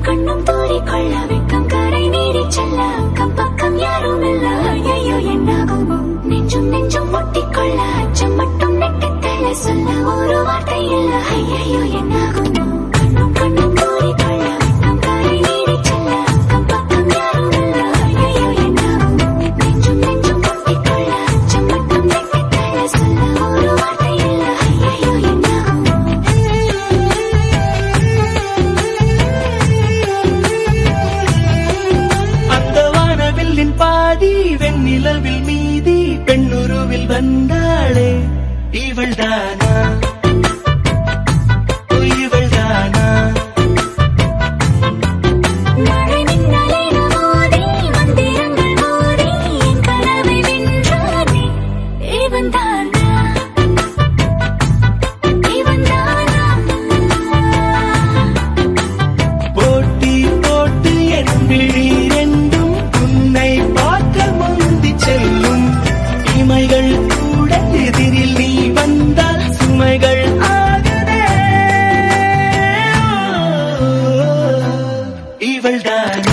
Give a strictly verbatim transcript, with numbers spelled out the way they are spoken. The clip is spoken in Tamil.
கண்ணும் தூரிக்கொள்ள வெக்கம் கரை நீடி செல்ல அக்கம் பக்கம் யாரும் இல்ல ஐயோ என்னாகுமோ நெஞ்சும் நெஞ்சும் முட்டிக்கொள்ள அச்சம் மட்டும் நெட்டித்தள்ள சொல்ல ஒரு வார்த்தை இல்ல ஐயோ என்னாகுமோ கண்ணும் கண்ணும் தூரிக்கொள்ள வெக்கம் கரை நீடி செல்ல அக்கம் பக்கம் யாரும் இல்ல ஐயோ என்னாகுமோ நெஞ்சும் நெஞ்சும் முட்டிக்கொள்ள அச்சம் மட்டும் நெட்டித்தள்ள சொல்ல ஒரு வார்த்தை இல்ல ஐயோ என்னாகுமோ பாதி வெண்ணிலவில் மீதி பெண்ணுருவில் வந்தாளே இவள்தானா இவள்தானா மழை மின்னலின மோதி மந்திரங்கள் மோதி என் கனவை வென்றானே இவன்தானா இவன்தானா போட்டி போட்டு என் விழி ரெண்டும் உன்னை பார்க்க முந்தி செல்லும் இமைகள் கூட எதிரில் நீ வந்தால் சுமைகள் ஆகுதே இவள்தான்